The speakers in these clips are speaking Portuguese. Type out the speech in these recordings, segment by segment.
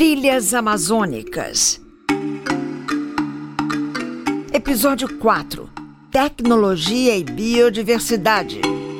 Trilhas Amazônicas. Episódio 4. Tecnologia e biodiversidade.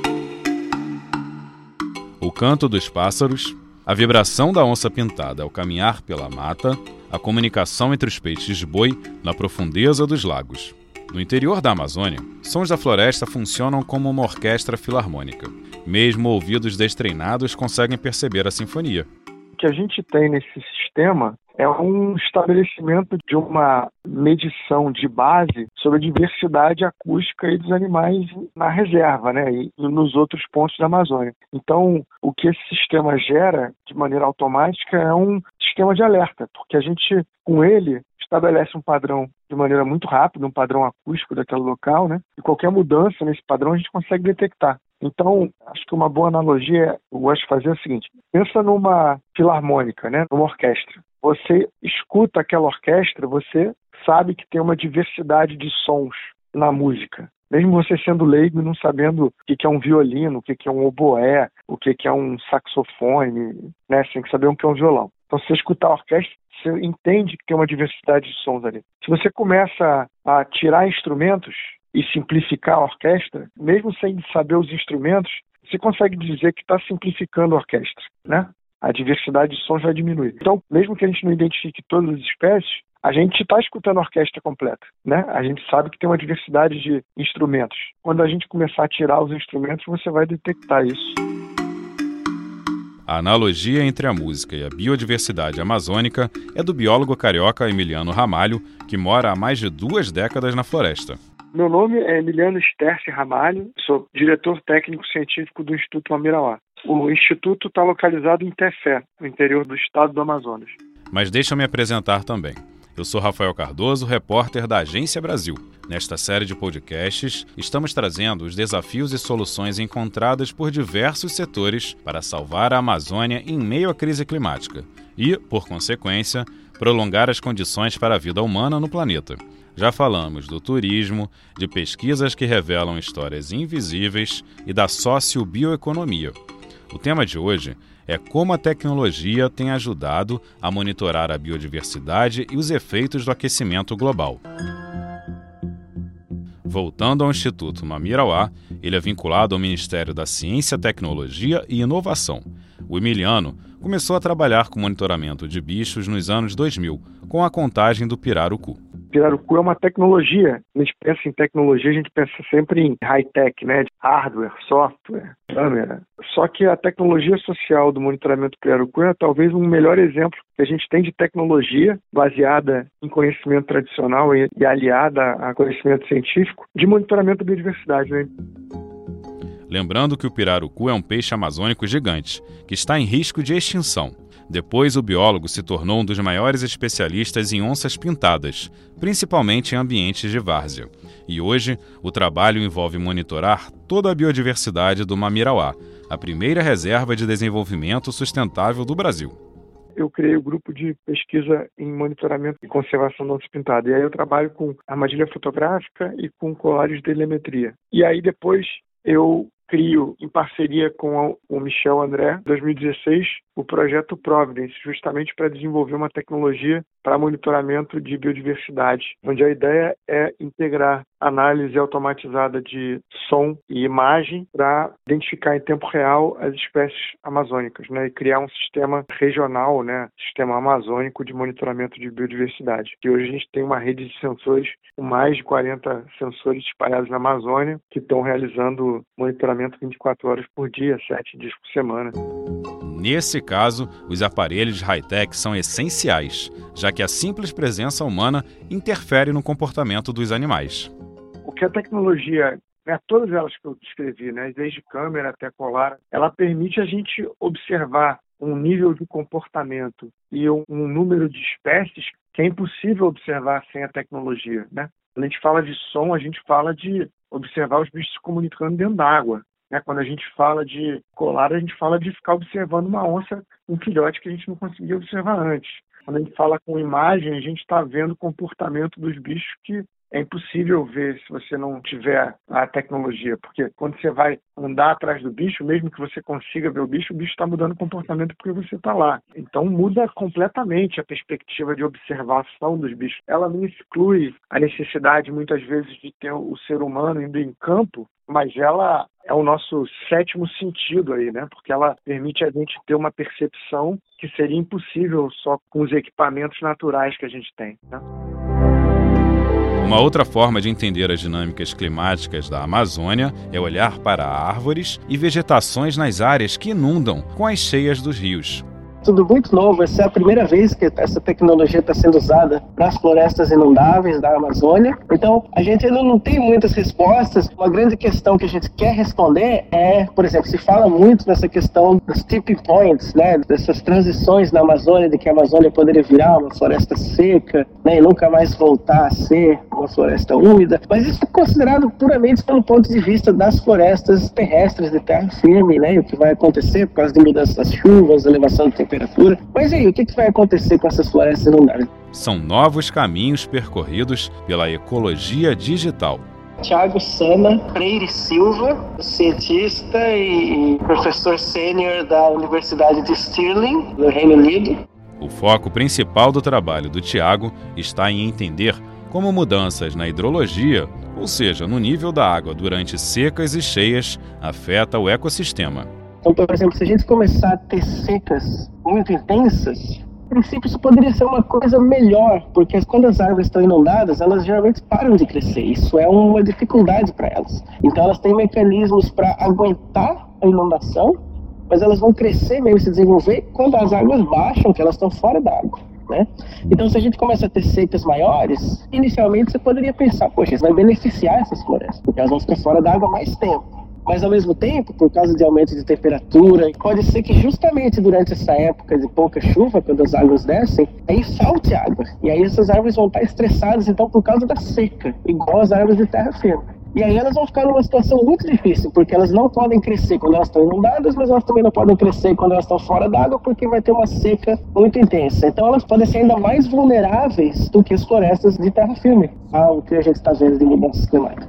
O canto dos pássaros, a vibração da onça-pintada ao caminhar pela mata, a comunicação entre os peixes-boi na profundeza dos lagos. No interior da Amazônia, sons da floresta funcionam como uma orquestra filarmônica. Mesmo ouvidos destreinados conseguem perceber a sinfonia. O que a gente tem nesse sistema é um estabelecimento de uma medição de base sobre a diversidade acústica e dos animais na reserva, né, e nos outros pontos da Amazônia. Então, o que esse sistema gera de maneira automática é um sistema de alerta, porque a gente, com ele, estabelece um padrão de maneira muito rápida, um padrão acústico daquele local, né, e qualquer mudança nesse padrão a gente consegue detectar. Então, acho que uma boa analogia, eu gosto de fazer é o seguinte: pensa numa filarmônica, né, numa orquestra. Você escuta aquela orquestra, você sabe que tem uma diversidade de sons na música. Mesmo você sendo leigo e não sabendo o que é um violino, o que é um oboé, o que é um saxofone, né? Você tem que saber o que é um violão. Então, se você escutar a orquestra, você entende que tem uma diversidade de sons ali. Se você começa a tirar instrumentos e simplificar a orquestra, mesmo sem saber os instrumentos, você consegue dizer que está simplificando a orquestra, né? A diversidade de sons vai diminuir. Então, mesmo que a gente não identifique todas as espécies, a gente está escutando a orquestra completa, né? A gente sabe que tem uma diversidade de instrumentos. Quando a gente começar a tirar os instrumentos, você vai detectar isso. A analogia entre a música e a biodiversidade amazônica é do biólogo carioca Emiliano Ramalho, que mora há mais de 2 décadas na floresta. Meu nome é Emiliano Sterce Ramalho, sou diretor técnico-científico do Instituto Mamirauá. O Instituto está localizado em Tefé, no interior do estado do Amazonas. Mas deixa eu me apresentar também. Eu sou Rafael Cardoso, repórter da Agência Brasil. Nesta série de podcasts, estamos trazendo os desafios e soluções encontradas por diversos setores para salvar a Amazônia em meio à crise climática e, por consequência, prolongar as condições para a vida humana no planeta. Já falamos do turismo, de pesquisas que revelam histórias invisíveis e da sociobioeconomia. O tema de hoje é como a tecnologia tem ajudado a monitorar a biodiversidade e os efeitos do aquecimento global. Voltando ao Instituto Mamirauá, ele é vinculado ao Ministério da Ciência, Tecnologia e Inovação. O Emiliano começou a trabalhar com monitoramento de bichos nos anos 2000, com a contagem do pirarucu. Pirarucu é uma tecnologia. A gente pensa em tecnologia, a gente pensa sempre em high-tech, né? Hardware, software, câmera. Só que a tecnologia social do monitoramento do pirarucu é talvez um melhor exemplo que a gente tem de tecnologia baseada em conhecimento tradicional e aliada a conhecimento científico de monitoramento da biodiversidade, né? Lembrando que o pirarucu é um peixe amazônico gigante, que está em risco de extinção. Depois, o biólogo se tornou um dos maiores especialistas em onças pintadas, principalmente em ambientes de várzea. E hoje, o trabalho envolve monitorar toda a biodiversidade do Mamirauá, a primeira reserva de desenvolvimento sustentável do Brasil. Eu criei o grupo de pesquisa em monitoramento e conservação da onça pintada. E aí eu trabalho com armadilha fotográfica e com colares de telemetria. E aí depois eu crio, em parceria com o Michel André, em 2016, o projeto Providence, justamente para desenvolver uma tecnologia para monitoramento de biodiversidade, onde a ideia é integrar análise automatizada de som e imagem para identificar em tempo real as espécies amazônicas, né, e criar um sistema regional, né, sistema amazônico de monitoramento de biodiversidade. E hoje a gente tem uma rede de sensores com mais de 40 sensores espalhados na Amazônia que estão realizando monitoramento 24 horas por dia, 7 dias por semana. Nesse caso, os aparelhos high-tech são essenciais, já que a simples presença humana interfere no comportamento dos animais. O que a tecnologia, né, todas elas que eu descrevi, né, desde câmera até colar, ela permite a gente observar um nível de comportamento e um número de espécies que é impossível observar sem a tecnologia, né? Quando a gente fala de som, a gente fala de observar os bichos se comunicando dentro d'água. Quando a gente fala de colar, a gente fala de ficar observando uma onça, um filhote que a gente não conseguia observar antes. Quando a gente fala com imagem, a gente está vendo o comportamento dos bichos que é impossível ver se você não tiver a tecnologia, porque quando você vai andar atrás do bicho, mesmo que você consiga ver o bicho está mudando o comportamento porque você está lá. Então muda completamente a perspectiva de observação dos bichos. Ela não exclui a necessidade, muitas vezes, de ter o ser humano indo em campo, mas ela é o nosso sétimo sentido aí, né? Porque ela permite a gente ter uma percepção que seria impossível só com os equipamentos naturais que a gente tem, né? Uma outra forma de entender as dinâmicas climáticas da Amazônia é olhar para árvores e vegetações nas áreas que inundam com as cheias dos rios. Tudo muito novo, essa é a primeira vez que essa tecnologia está sendo usada para as florestas inundáveis da Amazônia. Então, a gente ainda não tem muitas respostas. Uma grande questão que a gente quer responder é, por exemplo, se fala muito nessa questão dos tipping points, né, dessas transições na Amazônia, de que a Amazônia poderia virar uma floresta seca, né, e nunca mais voltar a ser uma floresta úmida. Mas isso é considerado puramente pelo ponto de vista das florestas terrestres de terra firme, né, e o que vai acontecer por causa de mudança das chuvas, elevação de temperatura. Mas aí, o que vai acontecer com essas florestas inundáveis? São novos caminhos percorridos pela ecologia digital. Thiago Sana Freire Silva, cientista e professor sênior da Universidade de Stirling, no Reino Unido. O foco principal do trabalho do Thiago está em entender como mudanças na hidrologia, ou seja, no nível da água durante secas e cheias, afeta o ecossistema. Então, por exemplo, se a gente começar a ter secas muito intensas, a princípio isso poderia ser uma coisa melhor, porque quando as árvores estão inundadas, elas geralmente param de crescer. Isso é uma dificuldade para elas. Então elas têm mecanismos para aguentar a inundação, mas elas vão crescer mesmo, se desenvolver quando as águas baixam, que elas estão fora da água, né? Então, se a gente começa a ter secas maiores, inicialmente você poderia pensar, poxa, isso vai beneficiar essas florestas, porque elas vão ficar fora da água mais tempo. Mas, ao mesmo tempo, por causa de aumento de temperatura, pode ser que justamente durante essa época de pouca chuva, quando as águas descem, aí falte água. E aí essas árvores vão estar estressadas, então, por causa da seca, igual as árvores de terra firme. E aí elas vão ficar numa situação muito difícil, porque elas não podem crescer quando elas estão inundadas, mas elas também não podem crescer quando elas estão fora d'água, porque vai ter uma seca muito intensa. Então elas podem ser ainda mais vulneráveis do que as florestas de terra firme, ao que a gente está vendo de mudanças climáticas.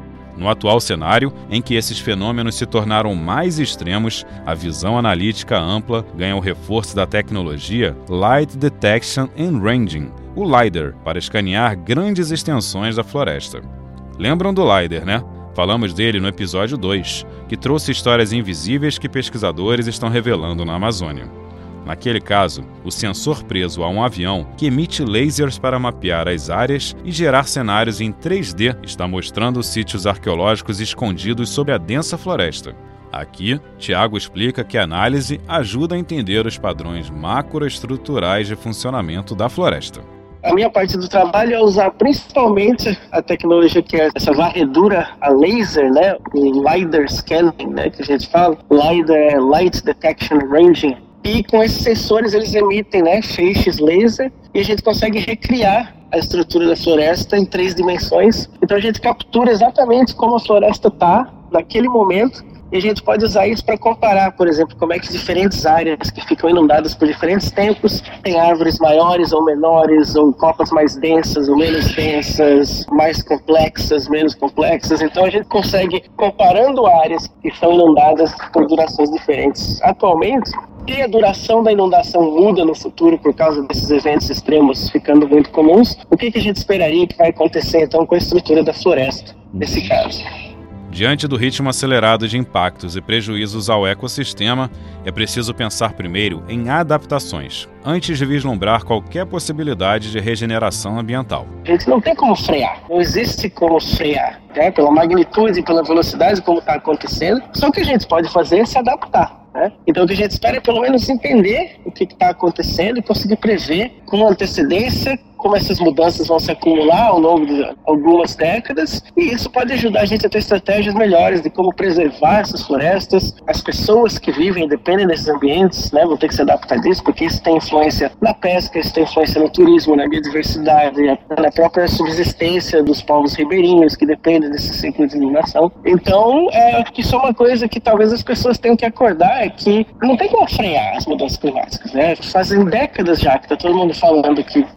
No atual cenário, em que esses fenômenos se tornaram mais extremos, a visão analítica ampla ganha o reforço da tecnologia Light Detection and Ranging, o LiDAR, para escanear grandes extensões da floresta. Lembram do LiDAR, né? Falamos dele no episódio 2, que trouxe histórias invisíveis que pesquisadores estão revelando na Amazônia. Naquele caso, o sensor preso a um avião que emite lasers para mapear as áreas e gerar cenários em 3D está mostrando sítios arqueológicos escondidos sob a densa floresta. Aqui, Thiago explica que a análise ajuda a entender os padrões macroestruturais de funcionamento da floresta. A minha parte do trabalho é usar principalmente a tecnologia que é essa varredura a laser, né? O LiDAR scanning, né? Que a gente fala. LiDAR é Light Detection Ranging. E com esses sensores eles emitem, né, feixes laser e a gente consegue recriar a estrutura da floresta em 3 dimensões. Então a gente captura exatamente como a floresta está naquele momento e a gente pode usar isso para comparar, por exemplo, como é que diferentes áreas que ficam inundadas por diferentes tempos têm árvores maiores ou menores, ou copas mais densas ou menos densas, mais complexas, menos complexas. Então a gente consegue, comparando áreas que são inundadas por durações diferentes. Atualmente, se a duração da inundação muda no futuro por causa desses eventos extremos ficando muito comuns, o que a gente esperaria que vai acontecer então com a estrutura da floresta, nesse caso? Diante do ritmo acelerado de impactos e prejuízos ao ecossistema, é preciso pensar primeiro em adaptações, antes de vislumbrar qualquer possibilidade de regeneração ambiental. A gente não tem como frear, não existe como frear, né? Pela magnitude e pela velocidade como está acontecendo, só o que a gente pode fazer é se adaptar. Então o que a gente espera é pelo menos entender o que está acontecendo e conseguir prever com antecedência como essas mudanças vão se acumular ao longo de algumas décadas, e isso pode ajudar a gente a ter estratégias melhores de como preservar essas florestas. As pessoas que vivem e dependem desses ambientes, né, vão ter que se adaptar disso, porque isso tem influência na pesca, isso tem influência no turismo, na biodiversidade, na própria subsistência dos povos ribeirinhos que dependem desse ciclo de inundação. Então, isso é uma coisa que talvez as pessoas tenham que acordar, é que não tem como frear as mudanças climáticas, né? Fazem décadas já que está todo mundo falando que isso tem que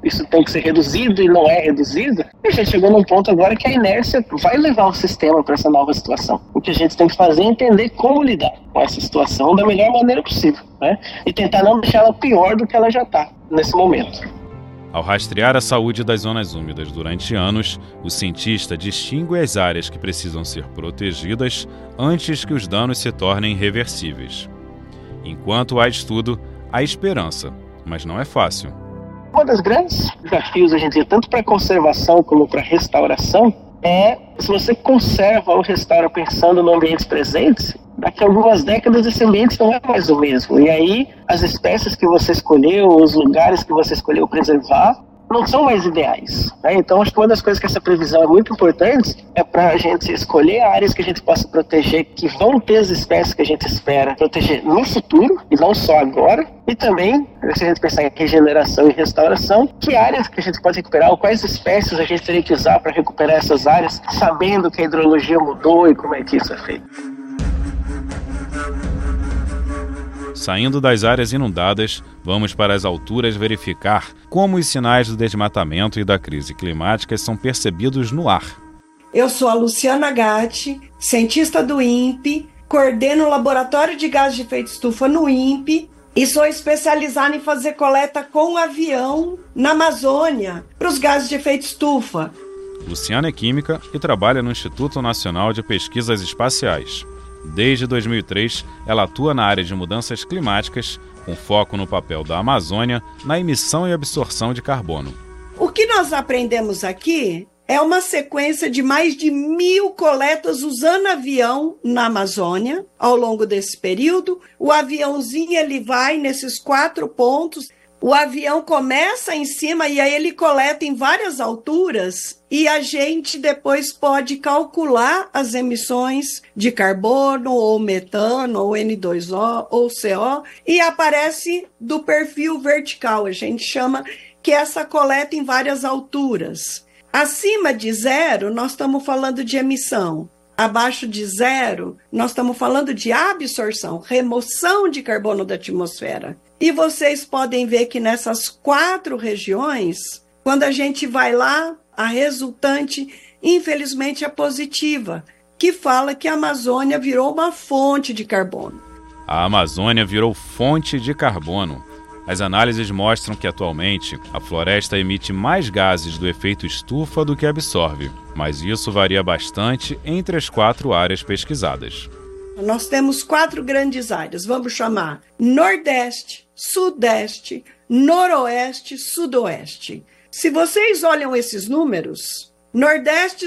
que ser reduzido e não é reduzido, e a gente chegou num ponto agora que a inércia vai levar o sistema para essa nova situação. O que a gente tem que fazer é entender como lidar com essa situação da melhor maneira possível, né? E tentar não deixar ela pior do que ela já está nesse momento. Ao rastrear a saúde das zonas úmidas durante anos, o cientista distingue as áreas que precisam ser protegidas antes que os danos se tornem irreversíveis. Enquanto há estudo, há esperança, mas não é fácil. Um dos grandes desafios, a gente, tanto para a conservação como para a restauração, é se você conserva ou restaura pensando no ambientes presentes, daqui a algumas décadas esse ambiente não é mais o mesmo. E aí as espécies que você escolheu, os lugares que você escolheu preservar, não são mais ideais, né? Então acho que uma das coisas que essa previsão é muito importante é para a gente escolher áreas que a gente possa proteger, que vão ter as espécies que a gente espera proteger no futuro e não só agora. E também, se a gente pensar em regeneração e restauração, que áreas que a gente pode recuperar, ou quais espécies a gente teria que usar para recuperar essas áreas, sabendo que a hidrologia mudou e como é que isso é feito. Saindo das áreas inundadas, vamos para as alturas verificar como os sinais do desmatamento e da crise climática são percebidos no ar. Eu sou a Luciana Gatti, cientista do INPE, coordeno o Laboratório de Gases de Efeito Estufa no INPE e sou especializada em fazer coleta com avião na Amazônia para os gases de efeito estufa. Luciana é química e trabalha no Instituto Nacional de Pesquisas Espaciais. Desde 2003, ela atua na área de mudanças climáticas, com foco no papel da Amazônia na emissão e absorção de carbono. O que nós aprendemos aqui é uma sequência de mais de 1.000 coletas usando avião na Amazônia ao longo desse período. O aviãozinho ele vai nesses 4 pontos. O avião começa em cima e aí ele coleta em várias alturas e a gente depois pode calcular as emissões de carbono ou metano ou N2O ou CO e aparece do perfil vertical. A gente chama que é essa coleta em várias alturas. Acima de 0, nós estamos falando de emissão. Abaixo de 0, nós estamos falando de absorção, remoção de carbono da atmosfera. E vocês podem ver que nessas 4 regiões, quando a gente vai lá, a resultante, infelizmente, é positiva, que fala que a Amazônia virou uma fonte de carbono. A Amazônia virou fonte de carbono. As análises mostram que, atualmente, a floresta emite mais gases do efeito estufa do que absorve, mas isso varia bastante entre as 4 áreas pesquisadas. Nós temos 4 grandes áreas, vamos chamar Nordeste, Sudeste, Noroeste, Sudoeste. Se vocês olham esses números, Nordeste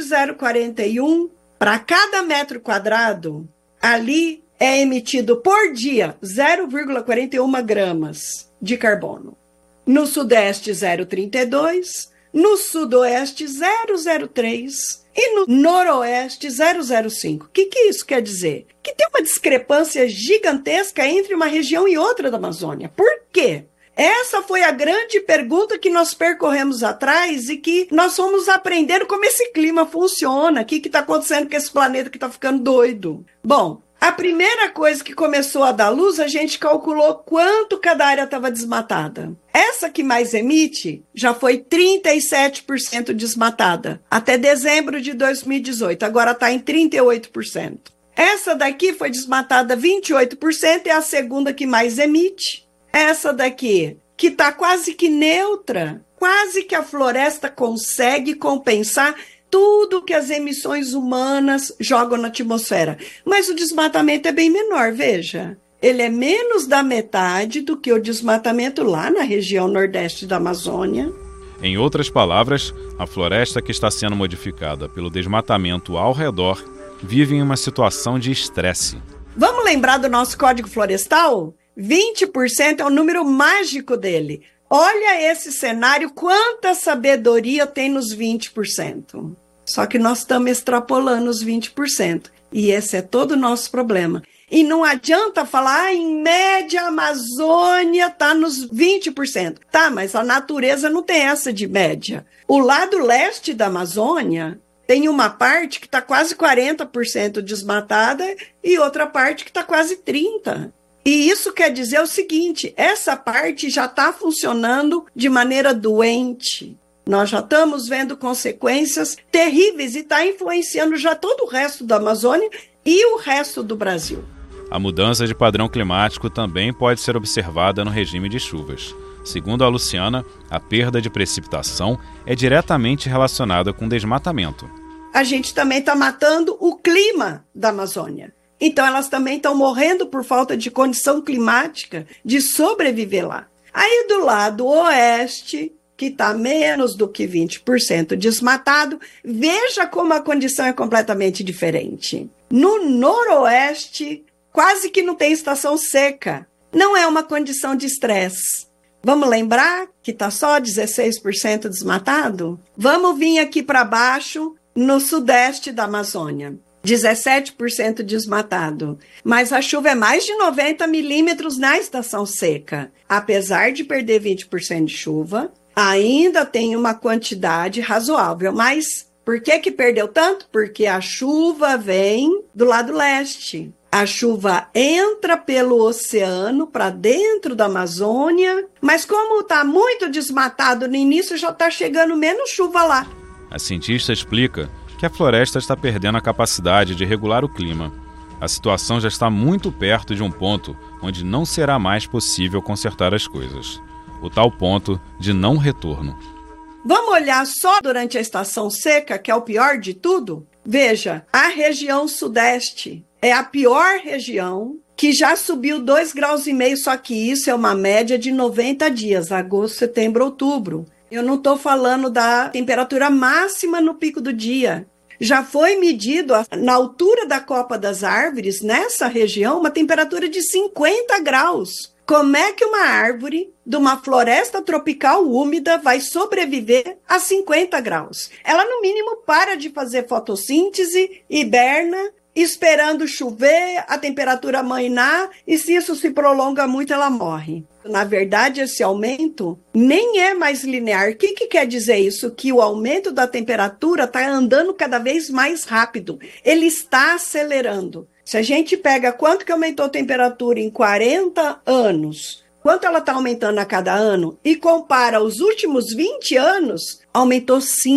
0,41, para cada metro quadrado, ali é emitido por dia 0,41 gramas de carbono. No Sudeste 0,32, no Sudoeste 0,03 e no Noroeste 0,05. O que isso quer dizer? Que tem uma discrepância gigantesca entre uma região e outra da Amazônia. Por quê? Essa foi a grande pergunta que nós percorremos atrás e que nós fomos aprendendo como esse clima funciona, o que está acontecendo com esse planeta que está ficando doido. Bom, a primeira coisa que começou a dar luz, a gente calculou quanto cada área estava desmatada. Essa que mais emite já foi 37% desmatada, até dezembro de 2018, agora está em 38%. Essa daqui foi desmatada 28%, é a segunda que mais emite. Essa daqui, que está quase que neutra, quase que a floresta consegue compensar tudo que as emissões humanas jogam na atmosfera. Mas o desmatamento é bem menor, veja. Ele é menos da metade do que o desmatamento lá na região nordeste da Amazônia. Em outras palavras, a floresta que está sendo modificada pelo desmatamento ao redor vive em uma situação de estresse. Vamos lembrar do nosso Código Florestal? 20% é o número mágico dele. Olha esse cenário, quanta sabedoria tem nos 20%. Só que nós estamos extrapolando os 20%. E esse é todo o nosso problema. E não adianta falar, em média, a Amazônia está nos 20%. Tá, mas a natureza não tem essa de média. O lado leste da Amazônia tem uma parte que está quase 40% desmatada e outra parte que está quase 30%. E isso quer dizer o seguinte, essa parte já está funcionando de maneira doente. Nós já estamos vendo consequências terríveis e está influenciando já todo o resto da Amazônia e o resto do Brasil. A mudança de padrão climático também pode ser observada no regime de chuvas. Segundo a Luciana, a perda de precipitação é diretamente relacionada com desmatamento. A gente também está matando o clima da Amazônia. Então, elas também estão morrendo por falta de condição climática de sobreviver lá. Aí, do lado oeste, que está menos do que 20% desmatado, veja como a condição é completamente diferente. No noroeste, quase que não tem estação seca. Não é uma condição de estresse. Vamos lembrar que está só 16% desmatado? Vamos vir aqui para baixo, no sudeste da Amazônia. 17% desmatado. Mas a chuva é mais de 90 milímetros na estação seca. Apesar de perder 20% de chuva, ainda tem uma quantidade razoável. Mas por que perdeu tanto? Porque a chuva vem do lado leste. A chuva entra pelo oceano para dentro da Amazônia, mas como está muito desmatado no início, já está chegando menos chuva lá. A cientista explica que a floresta está perdendo a capacidade de regular o clima. A situação já está muito perto de um ponto onde não será mais possível consertar as coisas. O tal ponto de não retorno. Vamos olhar só durante a estação seca, que é o pior de tudo? Veja, a região sudeste é a pior região, que já subiu 2,5 graus, só que isso é uma média de 90 dias, agosto, setembro, outubro. Eu não estou falando da temperatura máxima no pico do dia. Já foi medido, na altura da copa das árvores, nessa região, uma temperatura de 50 graus. Como é que uma árvore de uma floresta tropical úmida vai sobreviver a 50 graus? Ela, no mínimo, para de fazer fotossíntese, hiberna, esperando chover, a temperatura amainar, e se isso se prolonga muito, ela morre. Na verdade, esse aumento nem é mais linear. O que quer dizer isso? Que o aumento da temperatura está andando cada vez mais rápido. Ele está acelerando. Se a gente pega quanto que aumentou a temperatura em 40 anos, quanto ela está aumentando a cada ano, e compara os últimos 20 anos, aumentou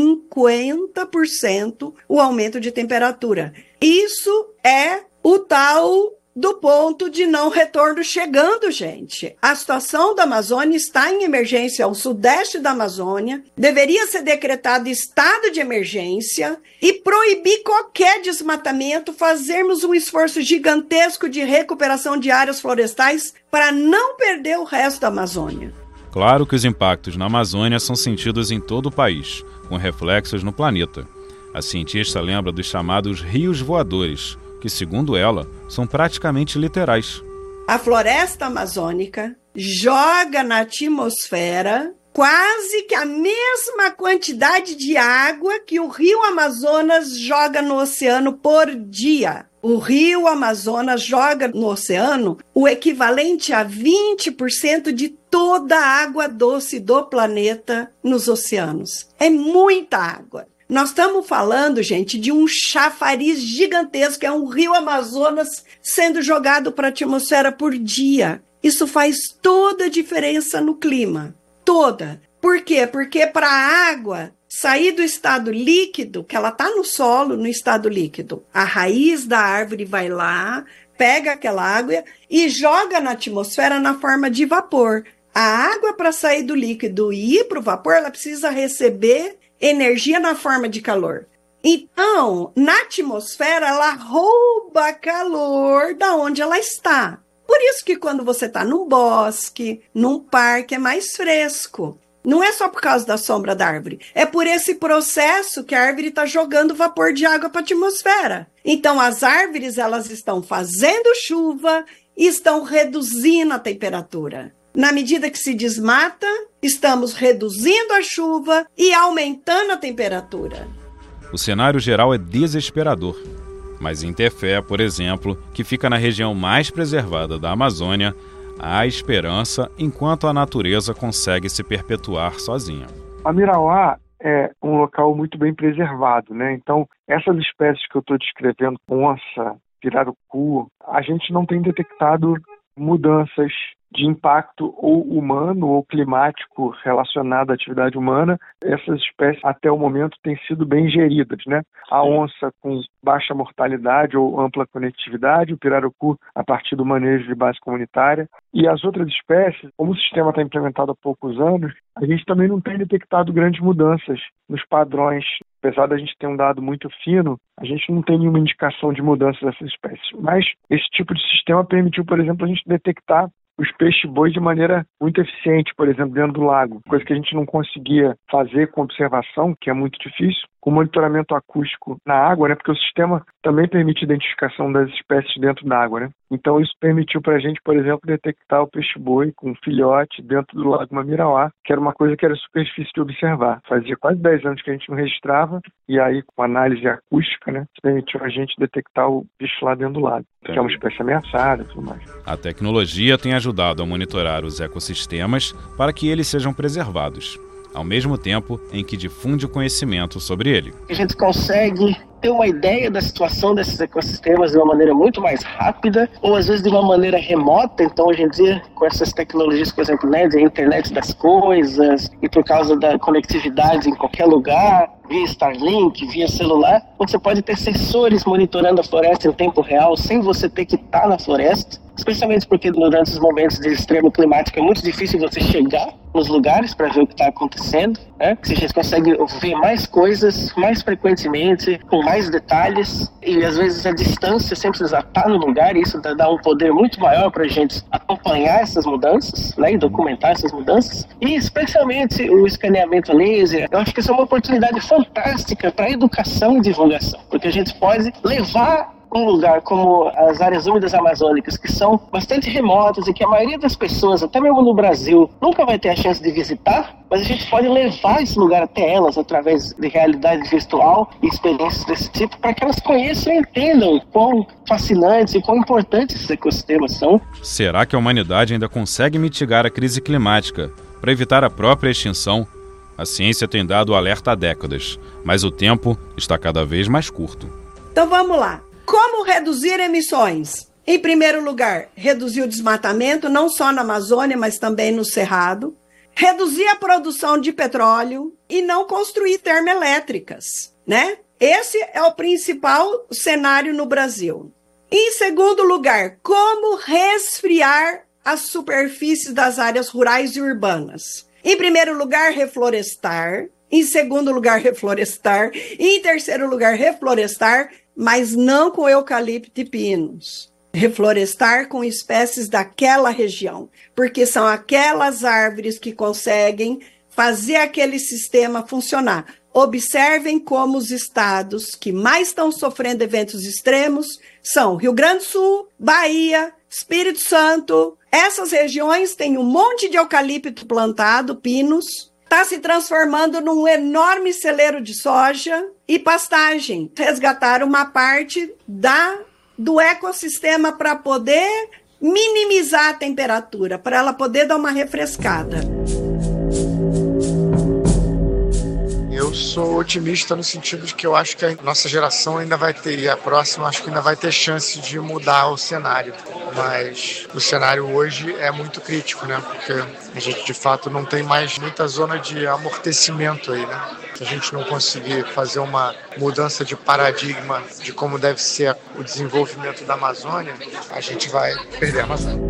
50% o aumento de temperatura. Isso é o tal do ponto de não retorno chegando, gente. A situação da Amazônia está em emergência. O sudeste da Amazônia deveria ser decretado estado de emergência e proibir qualquer desmatamento, fazermos um esforço gigantesco de recuperação de áreas florestais para não perder o resto da Amazônia. Claro que os impactos na Amazônia são sentidos em todo o país, com reflexos no planeta. A cientista lembra dos chamados rios voadores, que, segundo ela, são praticamente literais. A floresta amazônica joga na atmosfera quase que a mesma quantidade de água que o rio Amazonas joga no oceano por dia. O rio Amazonas joga no oceano o equivalente a 20% de toda a água doce do planeta nos oceanos. É muita água. Nós estamos falando, gente, de um chafariz gigantesco, é um rio Amazonas sendo jogado para a atmosfera por dia. Isso faz toda a diferença no clima, toda. Por quê? Porque para a água sair do estado líquido, que ela está no solo, no estado líquido, a raiz da árvore vai lá, pega aquela água e joga na atmosfera na forma de vapor. A água, para sair do líquido e ir para o vapor, ela precisa receber energia na forma de calor. Então, na atmosfera, ela rouba calor da onde ela está. Por isso que quando você está num bosque, num parque, é mais fresco. Não é só por causa da sombra da árvore. É por esse processo que a árvore está jogando vapor de água para a atmosfera. Então, as árvores, elas estão fazendo chuva e estão reduzindo a temperatura. Na medida que se desmata, estamos reduzindo a chuva e aumentando a temperatura. O cenário geral é desesperador. Mas em Tefé, por exemplo, que fica na região mais preservada da Amazônia, há esperança enquanto a natureza consegue se perpetuar sozinha. Amirauá é um local muito bem preservado, né? Então, essas espécies que eu estou descrevendo, onça, pirarucu, a gente não tem detectado mudanças de impacto ou humano ou climático relacionado à atividade humana, essas espécies até o momento têm sido bem geridas, né? A onça com baixa mortalidade ou ampla conectividade, o pirarucu a partir do manejo de base comunitária, e as outras espécies, como o sistema está implementado há poucos anos, a gente também não tem detectado grandes mudanças nos padrões. Apesar da gente ter um dado muito fino, a gente não tem nenhuma indicação de mudança dessas espécies. Mas esse tipo de sistema permitiu, por exemplo, a gente detectar os peixes-boi de maneira muito eficiente, por exemplo, dentro do lago, coisa que a gente não conseguia fazer com observação, que é muito difícil, com monitoramento acústico na água, né? Porque o sistema também permite identificação das espécies dentro da água, né? Então isso permitiu para a gente, por exemplo, detectar o peixe-boi com filhote dentro do lago Mamirauá, que era uma coisa que era super difícil de observar. Fazia quase 10 anos que a gente não registrava, e aí com análise acústica, né, permitiu a gente detectar o bicho lá dentro do lago, que é uma espécie ameaçada e tudo mais. A tecnologia tem ajudado a monitorar os ecossistemas para que eles sejam preservados, ao mesmo tempo em que difunde o conhecimento sobre ele. A gente consegue ter uma ideia da situação desses ecossistemas de uma maneira muito mais rápida, ou às vezes de uma maneira remota. Então, hoje em dia, com essas tecnologias, por exemplo, né, de internet das coisas, e por causa da conectividade em qualquer lugar, via Starlink, via celular, você pode ter sensores monitorando a floresta em tempo real, sem você ter que estar na floresta, especialmente porque durante os momentos de extremo climático é muito difícil você chegar nos lugares para ver o que está acontecendo, né? A gente consegue ver mais coisas, mais frequentemente, com mais detalhes, e às vezes a distância sem precisar estar no lugar, e isso dá um poder muito maior para a gente acompanhar essas mudanças, né, e documentar essas mudanças, e especialmente o escaneamento laser. Eu acho que isso é uma oportunidade fantástica para educação e divulgação, porque a gente pode levar um lugar como as áreas úmidas amazônicas, que são bastante remotas e que a maioria das pessoas, até mesmo no Brasil, nunca vai ter a chance de visitar, mas a gente pode levar esse lugar até elas através de realidade virtual e experiências desse tipo, para que elas conheçam e entendam quão fascinantes e quão importantes esses ecossistemas são. Será que a humanidade ainda consegue mitigar a crise climática para evitar a própria extinção? A ciência tem dado alerta há décadas, mas o tempo está cada vez mais curto. Então vamos lá. Como reduzir emissões? Em primeiro lugar, reduzir o desmatamento, não só na Amazônia, mas também no Cerrado. Reduzir a produção de petróleo e não construir termoelétricas, né? Esse é o principal cenário no Brasil. Em segundo lugar, como resfriar as superfícies das áreas rurais e urbanas? Em primeiro lugar, reflorestar. Em segundo lugar, reflorestar. E em terceiro lugar, reflorestar, mas não com eucalipto e pinos. Reflorestar com espécies daquela região, porque são aquelas árvores que conseguem fazer aquele sistema funcionar. Observem como os estados que mais estão sofrendo eventos extremos são Rio Grande do Sul, Bahia, Espírito Santo. Essas regiões têm um monte de eucalipto plantado, pinos, está se transformando num enorme celeiro de soja e pastagem. Resgataram uma parte do ecossistema para poder minimizar a temperatura, para ela poder dar uma refrescada. Eu sou otimista no sentido de que eu acho que a nossa geração ainda vai ter, e a próxima acho que ainda vai ter chance de mudar o cenário. Mas o cenário hoje é muito crítico, né? Porque a gente de fato não tem mais muita zona de amortecimento aí, né? Se a gente não conseguir fazer uma mudança de paradigma de como deve ser o desenvolvimento da Amazônia, a gente vai perder a Amazônia.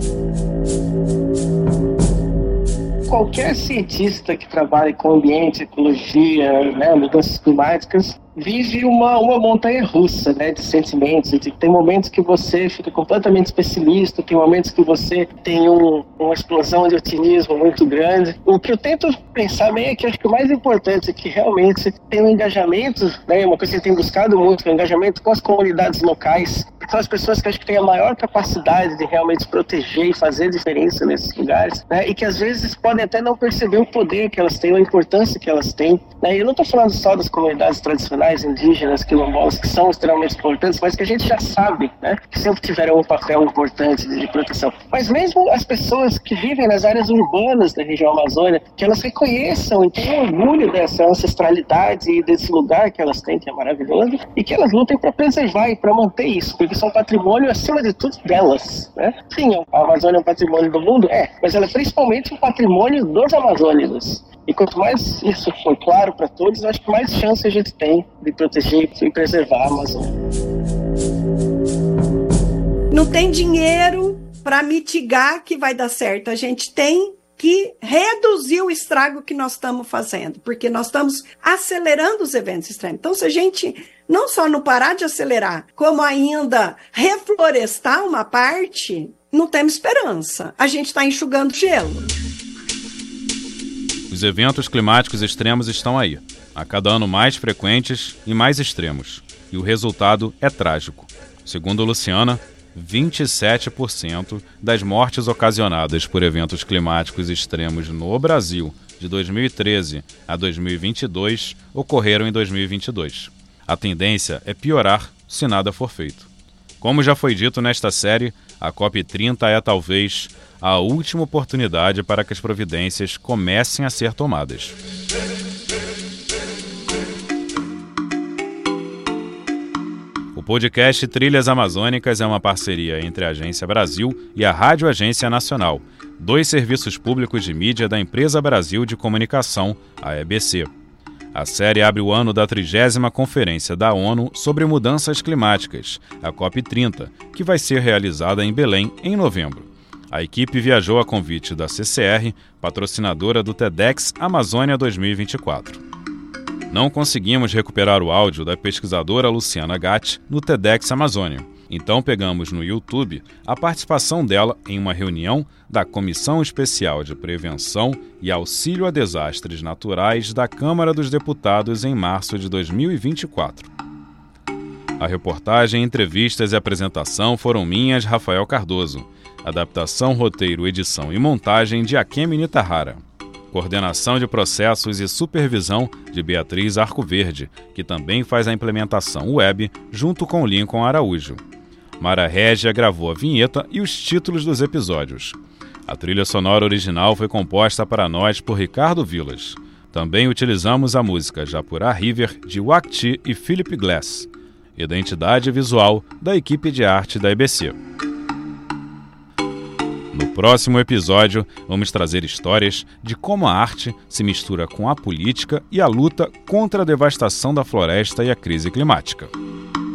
Qualquer cientista que trabalhe com ambiente, ecologia, né, mudanças climáticas, vive uma montanha-russa, né, de sentimentos. Tem momentos que você fica completamente pessimista, tem momentos que você tem uma explosão de otimismo muito grande. O que eu tento pensar bem é que acho que o mais importante é que realmente tem um engajamento, né, uma coisa que eu tenho buscado muito, que é o engajamento com as comunidades locais, que são as pessoas que acho que têm a maior capacidade de realmente proteger e fazer diferença nesses lugares, né, e que às vezes podem até não perceber o poder que elas têm, a importância que elas têm, né. Eu não estou falando só das comunidades tradicionais, indígenas, quilombolas, que são extremamente importantes, mas que a gente já sabe, né, que sempre tiveram um papel importante de proteção. Mas mesmo as pessoas que vivem nas áreas urbanas da região Amazônia, que elas reconheçam e tenham orgulho dessa ancestralidade e desse lugar que elas têm, que é maravilhoso, e que elas lutem para preservar e para manter isso, porque que são patrimônio, acima de tudo, delas, né? Sim, a Amazônia é um patrimônio do mundo, mas ela é principalmente um patrimônio dos amazônidas. E quanto mais isso for claro para todos, eu acho que mais chance a gente tem de proteger e preservar a Amazônia. Não tem dinheiro para mitigar que vai dar certo. A gente tem que reduzir o estrago que nós estamos fazendo, porque nós estamos acelerando os eventos extremos. Então, se a gente não só não parar de acelerar, como ainda reflorestar uma parte, não temos esperança. A gente está enxugando gelo. Os eventos climáticos extremos estão aí, a cada ano mais frequentes e mais extremos. E o resultado é trágico. Segundo Luciana, 27% das mortes ocasionadas por eventos climáticos extremos no Brasil de 2013 a 2022 ocorreram em 2022. A tendência é piorar se nada for feito. Como já foi dito nesta série, a COP30 é talvez a última oportunidade para que as providências comecem a ser tomadas. O podcast Trilhas Amazônicas é uma parceria entre a Agência Brasil e a Rádio Agência Nacional, 2 serviços públicos de mídia da Empresa Brasil de Comunicação, a EBC. A série abre o ano da 30ª Conferência da ONU sobre Mudanças Climáticas, a COP30, que vai ser realizada em Belém em novembro. A equipe viajou a convite da CCR, patrocinadora do TEDx Amazônia 2024. Não conseguimos recuperar o áudio da pesquisadora Luciana Gatti no TEDx Amazônia. Então pegamos no YouTube a participação dela em uma reunião da Comissão Especial de Prevenção e Auxílio a Desastres Naturais da Câmara dos Deputados em março de 2024. A reportagem, entrevistas e apresentação foram minhas, Rafael Cardoso. Adaptação, roteiro, edição e montagem de Akemi Nitahara. Coordenação de processos e supervisão de Beatriz Arcoverde, que também faz a implementação web junto com Lincoln Araújo. Mara Régia gravou a vinheta e os títulos dos episódios. A trilha sonora original foi composta para nós por Ricardo Vilas. Também utilizamos a música Japurá River, de Wakti e Philip Glass. Identidade visual da equipe de arte da EBC. No próximo episódio, vamos trazer histórias de como a arte se mistura com a política e a luta contra a devastação da floresta e a crise climática.